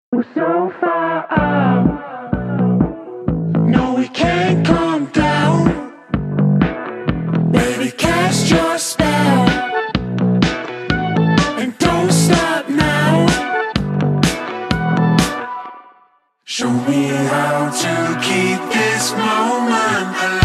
We're so far up. No, we can't come down. Baby, cast your spell and don't stop now. Show me how to keep this moment alive.